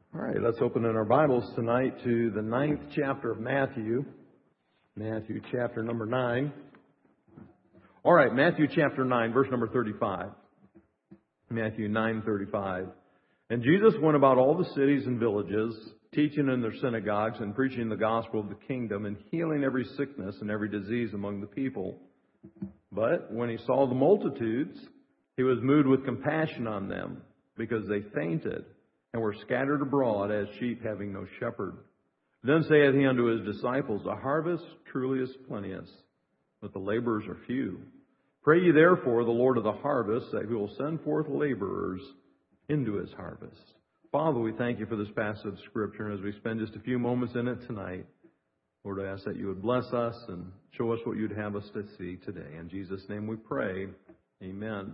All right, let's open in our Bibles tonight to the 9th chapter of Matthew. Matthew chapter number 9. All right, Matthew chapter 9, verse number 35. Matthew 9:35. And Jesus went about all the cities and villages, teaching in their synagogues and preaching the gospel of the kingdom and healing every sickness and every disease among the people. But when he saw the multitudes, he was moved with compassion on them, because they fainted and were scattered abroad as sheep having no shepherd. Then saith he unto his disciples, The harvest truly is plenteous, but the laborers are few. Pray ye therefore the Lord of the harvest, that he will send forth laborers into his harvest. Father, we thank you for this passage of Scripture, and as we spend just a few moments in it tonight, Lord, I ask that you would bless us and show us what you'd have us to see today. In Jesus' name we pray. Amen.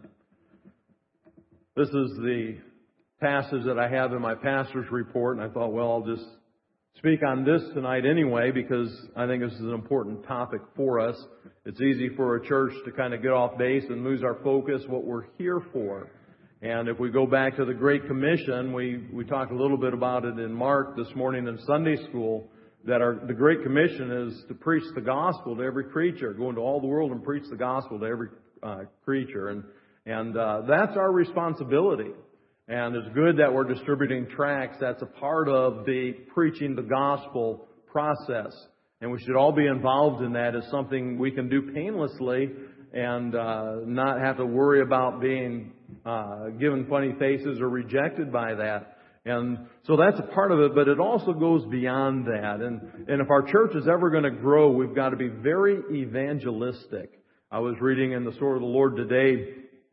This is the passage that I have in my pastor's report, and I thought, well, I'll just speak on this tonight anyway, because I think this is an important topic for us. It's easy for a church to kind of get off base and lose our focus, what we're here for. And if we go back to the Great Commission, we talked a little bit about it in Mark this morning in Sunday school, that the Great Commission is to preach the gospel to every creature, go into all the world and preach the gospel to every creature. And that's our responsibility. And it's good that we're distributing tracts. That's a part of the preaching the gospel process. And we should all be involved in that as something we can do painlessly and not have to worry about being given funny faces or rejected by that. And so that's a part of it, but it also goes beyond that. And if our church is ever going to grow, we've got to be very evangelistic. I was reading in the Sword of the Lord today.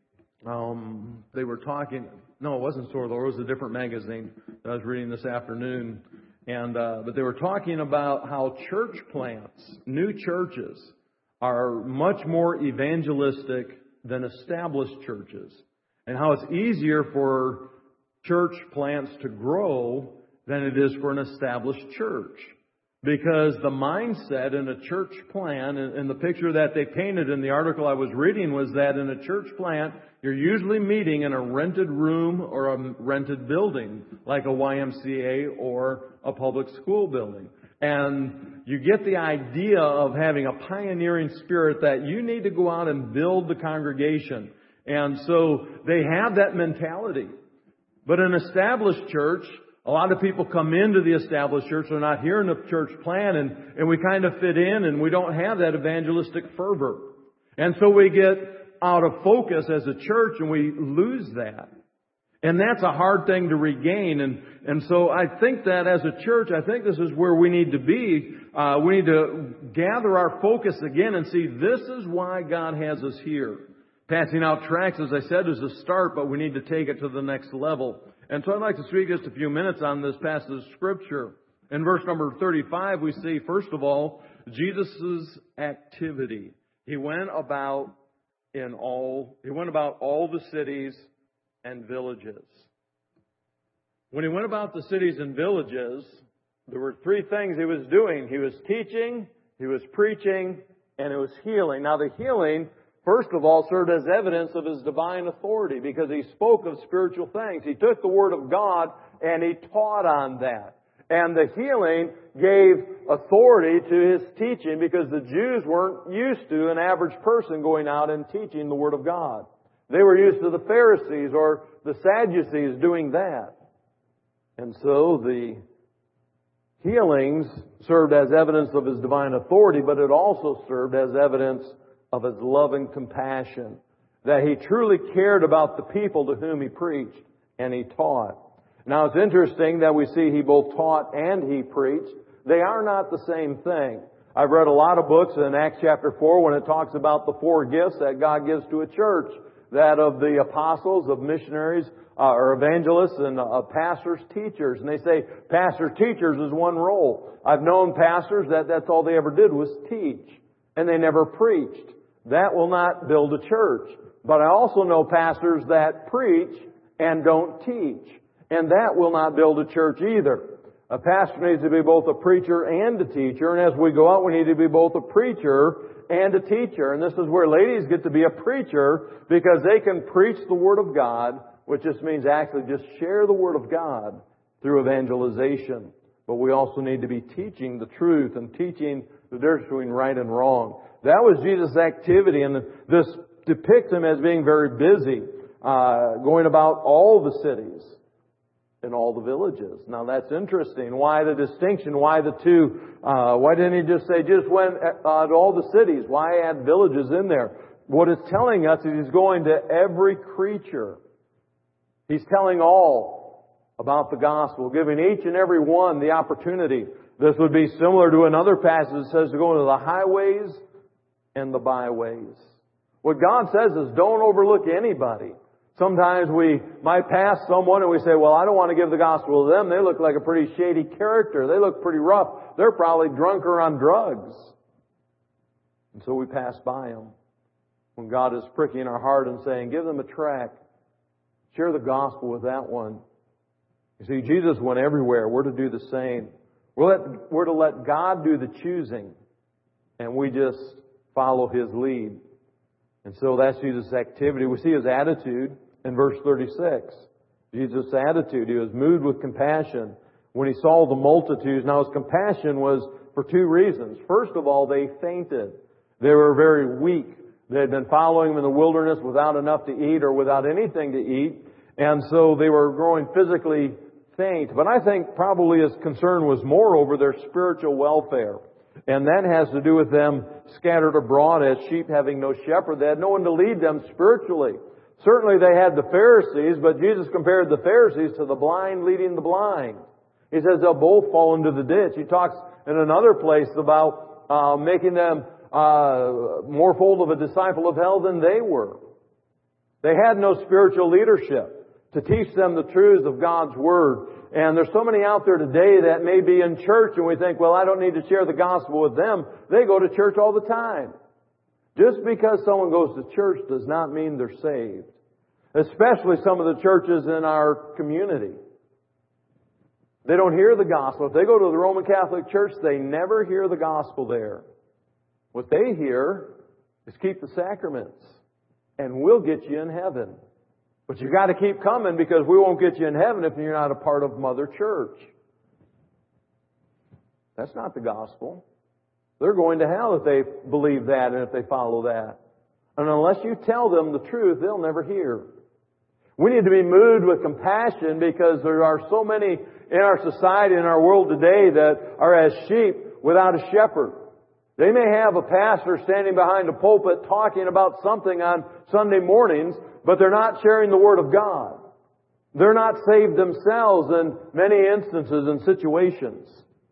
They were talking. No, it wasn't Sword of the Lord. It was a different magazine that I was reading this afternoon. But they were talking about how church plants, new churches, are much more evangelistic than established churches. And how it's easier for church plants to grow than it is for an established church. Because the mindset in a church plant, and the picture that they painted in the article I was reading, was that in a church plant, you're usually meeting in a rented room or a rented building, like a YMCA or a public school building. And you get the idea of having a pioneering spirit that you need to go out and build the congregation. And so they have that mentality. But an established church, a lot of people come into the established church. They're not here in the church plan, and we kind of fit in, and we don't have that evangelistic fervor. And so we get out of focus as a church, and we lose that. And that's a hard thing to regain. And so I think that as a church, I think this is where we need to be. We need to gather our focus again and see this is why God has us here. Passing out tracts, as I said, is a start, but we need to take it to the next level. And so I'd like to speak just a few minutes on this passage of Scripture. In verse number 35, we see, first of all, Jesus' activity. He went about all the cities and villages. When he went about the cities and villages, there were three things he was doing. He was teaching, he was preaching, and it was healing. Now the healing, first of all, served as evidence of his divine authority, because he spoke of spiritual things. He took the Word of God and he taught on that. And the healing gave authority to his teaching, because the Jews weren't used to an average person going out and teaching the Word of God. They were used to the Pharisees or the Sadducees doing that. And so the healings served as evidence of his divine authority, but it also served as evidence of his love and compassion, that he truly cared about the people to whom he preached and he taught. Now it's interesting that we see he both taught and he preached. They are not the same thing. I've read a lot of books in Acts chapter 4 when it talks about the four gifts that God gives to a church, that of the apostles, of missionaries, or evangelists, and pastors, teachers. And they say pastors, teachers is one role. I've known pastors that's all they ever did was teach, and they never preached. That will not build a church. But I also know pastors that preach and don't teach, and that will not build a church either. A pastor needs to be both a preacher and a teacher, and as we go out, we need to be both a preacher and a teacher. And this is where ladies get to be a preacher, because they can preach the Word of God, which just means actually just share the Word of God, through evangelization. But we also need to be teaching the truth and teaching the difference between right and wrong. That was Jesus' activity, and this depicts Him as being very busy, going about all the cities and all the villages. Now that's interesting. Why the distinction? Why the two? Why didn't He just say, just went to all the cities? Why add villages in there? What it's telling us is He's going to every creature. He's telling all about the gospel, giving each and every one the opportunity. This would be similar to another passage that says to go into the highways and the byways. What God says is don't overlook anybody. Sometimes we might pass someone and we say, well, I don't want to give the gospel to them. They look like a pretty shady character. They look pretty rough. They're probably drunk or on drugs. And so we pass by them. When God is pricking our heart and saying, give them a tract. Share the gospel with that one. You see, Jesus went everywhere. We're to do the same. We're to let God do the choosing. And we just follow His lead. And so that's Jesus' activity. We see His attitude in verse 36. Jesus' attitude. He was moved with compassion when He saw the multitudes. Now His compassion was for two reasons. First of all, they fainted. They were very weak. They had been following Him in the wilderness without enough to eat or without anything to eat. And so they were growing physically faint. But I think probably His concern was more over their spiritual welfare. And that has to do with them scattered abroad as sheep having no shepherd. They had no one to lead them spiritually. Certainly they had the Pharisees, but Jesus compared the Pharisees to the blind leading the blind. He says they'll both fall into the ditch. He talks in another place about making them more full of a disciple of hell than they were. They had no spiritual leadership to teach them the truths of God's Word. And there's so many out there today that may be in church and we think, well, I don't need to share the gospel with them. They go to church all the time. Just because someone goes to church does not mean they're saved. Especially some of the churches in our community. They don't hear the gospel. If they go to the Roman Catholic Church, they never hear the gospel there. What they hear is keep the sacraments and we'll get you in heaven. But you got to keep coming because we won't get you in heaven if you're not a part of Mother Church. That's not the gospel. They're going to hell if they believe that and if they follow that. And unless you tell them the truth, they'll never hear. We need to be moved with compassion because there are so many in our society, in our world today, that are as sheep without a shepherd. They may have a pastor standing behind a pulpit talking about something on Sunday mornings, but they're not sharing the Word of God. They're not saved themselves in many instances and situations.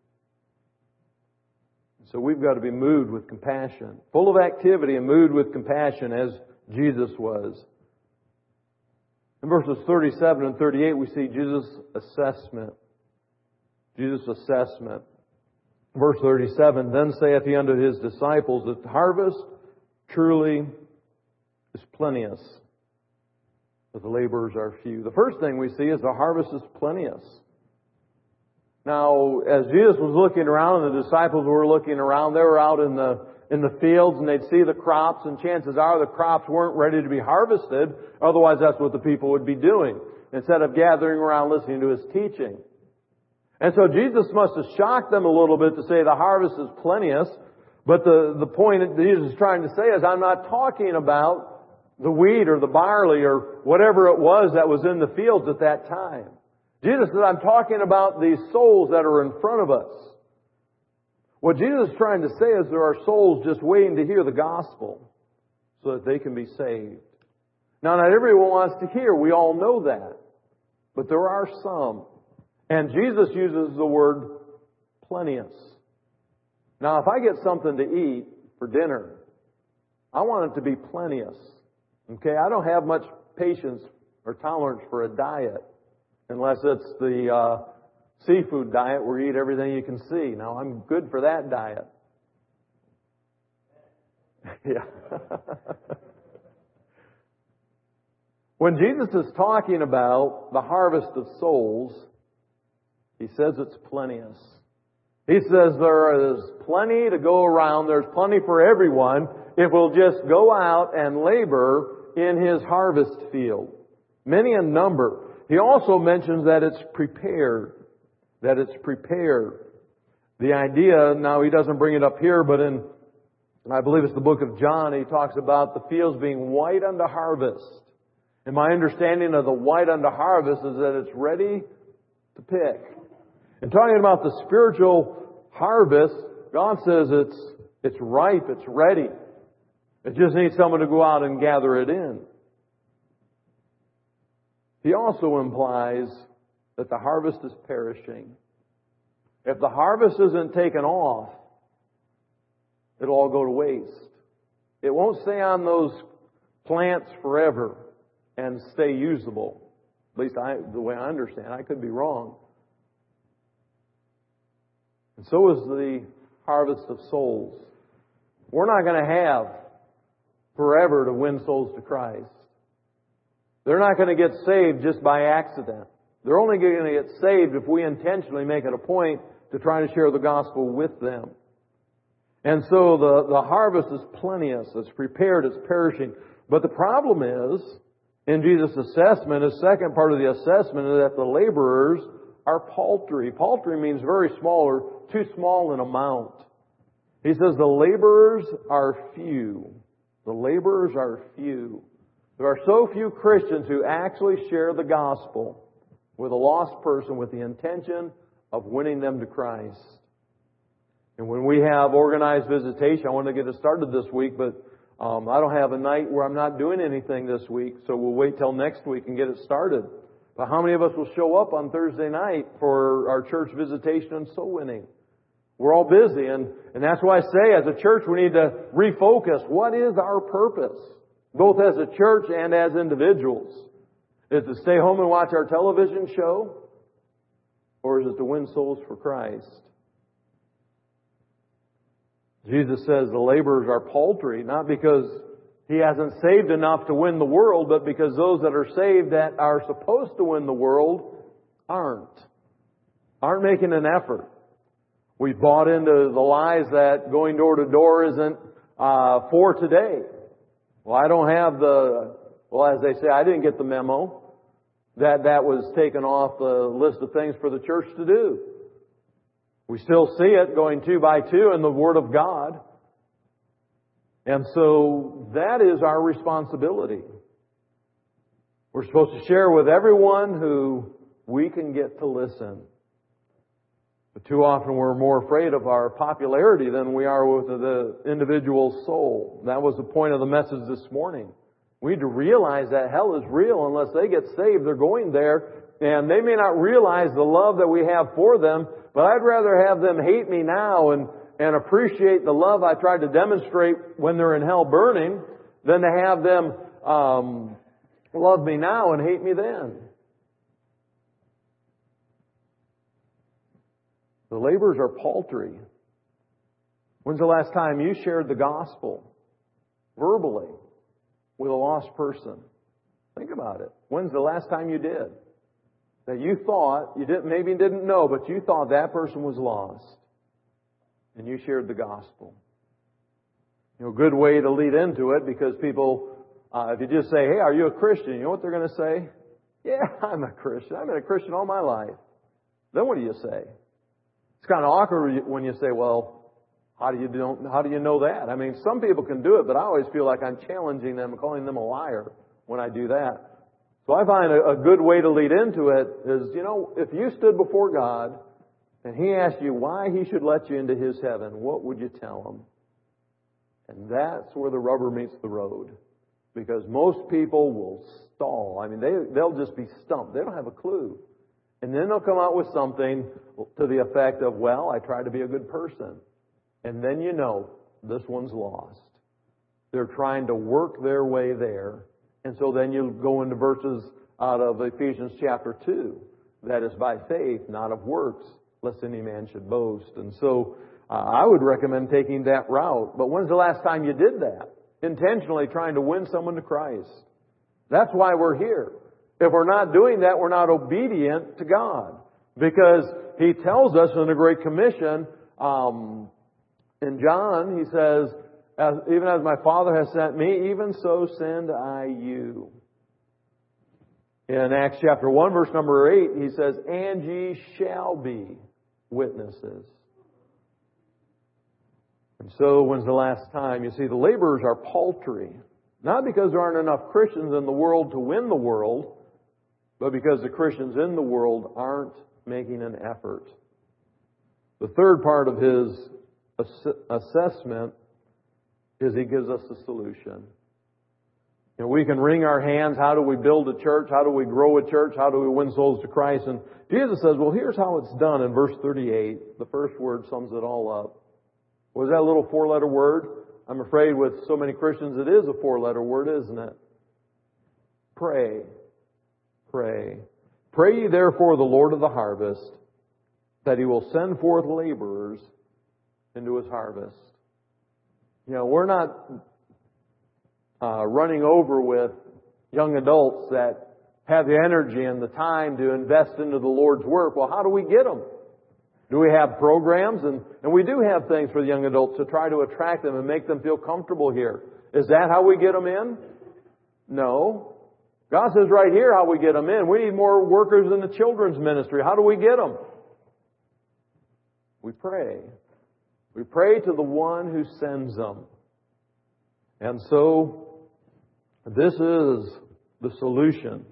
So we've got to be moved with compassion, full of activity and moved with compassion as Jesus was. In verses 37 and 38 we see Jesus' assessment. Jesus' assessment. Verse 37, then saith He unto His disciples, the harvest truly is plenteous, but the laborers are few. The first thing we see is the harvest is plenteous. Now, as Jesus was looking around and the disciples were looking around, they were out in the fields and they'd see the crops, and chances are the crops weren't ready to be harvested. Otherwise, that's what the people would be doing instead of gathering around listening to His teaching. And so Jesus must have shocked them a little bit to say the harvest is plenteous. But the point that Jesus is trying to say is I'm not talking about the wheat or the barley or whatever it was that was in the fields at that time. Jesus said, I'm talking about these souls that are in front of us. What Jesus is trying to say is there are souls just waiting to hear the gospel so that they can be saved. Now, not everyone wants to hear. We all know that. But there are some. And Jesus uses the word plenteous. Now, if I get something to eat for dinner, I want it to be plenteous. Okay? I don't have much patience or tolerance for a diet unless it's the seafood diet where you eat everything you can see. Now, I'm good for that diet. Yeah. When Jesus is talking about the harvest of souls, He says it's plenteous. He says there is plenty to go around. There's plenty for everyone if we'll just go out and labor in His harvest field. Many in number. He also mentions that it's prepared. that it's prepared. The idea, now he doesn't bring it up here, but in, I believe it's the book of John, he talks about the fields being white unto harvest. And my understanding of the white unto harvest is that it's ready to pick. And talking about the spiritual harvest, God says it's ripe, it's ready. It just needs someone to go out and gather it in. He also implies that the harvest is perishing. If the harvest isn't taken off, it'll all go to waste. It won't stay on those plants forever and stay usable. At least the way I understand. I could be wrong. And so is the harvest of souls. We're not going to have forever to win souls to Christ. They're not going to get saved just by accident. They're only going to get saved if we intentionally make it a point to try to share the gospel with them. And so the harvest is plenteous, it's prepared, it's perishing. But the problem is, in Jesus' assessment, his second part of the assessment is that the laborers are paltry. Paltry means very small or too small in amount. He says the laborers are few. The laborers are few. There are so few Christians who actually share the gospel with a lost person with the intention of winning them to Christ. And when we have organized visitation, I want to get it started this week, but I don't have a night where I'm not doing anything this week, so we'll wait till next week and get it started. But how many of us will show up on Thursday night for our church visitation and soul winning? We're all busy, and that's why I say as a church we need to refocus. What is our purpose? Both as a church and as individuals. Is it to stay home and watch our television show? Or is it to win souls for Christ? Jesus says the laborers are paltry, not because He hasn't saved enough to win the world, but because those that are saved that are supposed to win the world aren't making an effort. We bought into the lies that going door to door isn't for today. Well, I don't have as they say, I didn't get the memo that was taken off the list of things for the church to do. We still see it going 2 by 2 in the Word of God. And so that is our responsibility. We're supposed to share with everyone who we can get to listen. But too often we're more afraid of our popularity than we are with the individual soul. That was the point of the message this morning. We need to realize that hell is real. Unless they get saved, they're going there. And they may not realize the love that we have for them, but I'd rather have them hate me now and appreciate the love I tried to demonstrate when they're in hell burning than to have them love me now and hate me then. The laborers are paltry. When's the last time you shared the gospel verbally with a lost person? Think about it. When's the last time you did? That you thought, maybe didn't know, but you thought that person was lost. And you shared the gospel. A good way to lead into it, because people, if you just say, hey, are you a Christian? You know what they're going to say? Yeah, I'm a Christian. I've been a Christian all my life. Then what do you say? It's kind of awkward when you say, well, how do you know that? I mean, some people can do it, but I always feel like I'm challenging them and calling them a liar when I do that. So I find a good way to lead into it is, if you stood before God and He asked you why He should let you into His heaven, what would you tell Him? And that's where the rubber meets the road. Because most people will stall. I mean, they'll just be stumped. They don't have a clue. And then they'll come out with something to the effect of, well, I tried to be a good person. And then this one's lost. They're trying to work their way there. And so then you go into verses out of Ephesians chapter 2. That is by faith, not of works, lest any man should boast. And so I would recommend taking that route. But when's the last time you did that? Intentionally trying to win someone to Christ. That's why we're here. If we're not doing that, we're not obedient to God. Because He tells us in the Great Commission, in John, He says, even as my Father has sent me, even so send I you. In Acts chapter 1, verse number 8, he says, "And ye shall be witnesses." And so, when's the last time? You see, the laborers are paltry. Not because there aren't enough Christians in the world to win the world, but because the Christians in the world aren't making an effort. The third part of his assessment is he gives us a solution. You know, we can wring our hands. How do we build a church? How do we grow a church? How do we win souls to Christ? And Jesus says, well, here's how it's done in verse 38. The first word sums it all up. What is that little four-letter word? I'm afraid with so many Christians it is a four-letter word, isn't it? Pray. Pray. Pray ye therefore the Lord of the harvest, that He will send forth laborers into His harvest. You know, we're not running over with young adults that have the energy and the time to invest into the Lord's work. Well, how do we get them? Do we have programs? And we do have things for the young adults to try to attract them and make them feel comfortable here. Is that how we get them in? No. God says right here how we get them in. We need more workers in the children's ministry. How do we get them? We pray. We pray to the one who sends them. And so, this is the solution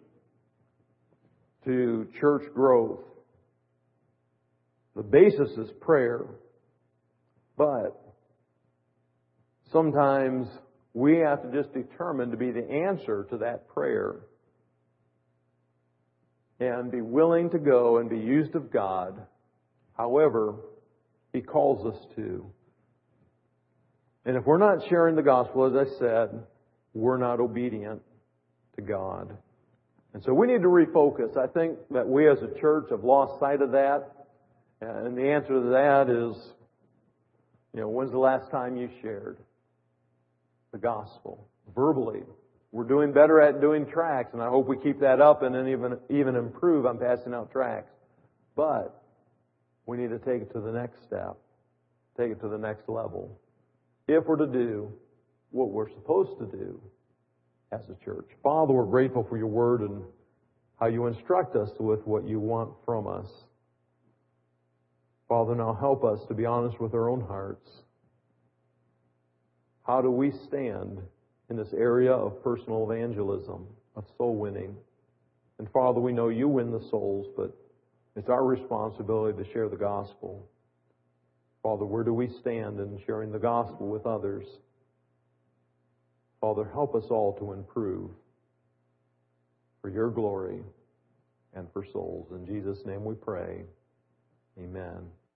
to church growth. The basis is prayer. But sometimes we have to just determine to be the answer to that prayer. And be willing to go and be used of God however He calls us to. And if we're not sharing the gospel, as I said, we're not obedient to God. And so we need to refocus. I think that we as a church have lost sight of that. And the answer to that is, when's the last time you shared the gospel verbally? We're doing better at doing tracts, and I hope we keep that up and then even improve on passing out tracts. But we need to take it to the next step, take it to the next level, if we're to do what we're supposed to do as a church. Father, we're grateful for your word and how you instruct us with what you want from us. Father, now help us to be honest with our own hearts. How do we stand in this area of personal evangelism, of soul winning? And Father, we know you win the souls, but it's our responsibility to share the gospel. Father, where do we stand in sharing the gospel with others? Father, help us all to improve for your glory and for souls. In Jesus' name we pray. Amen.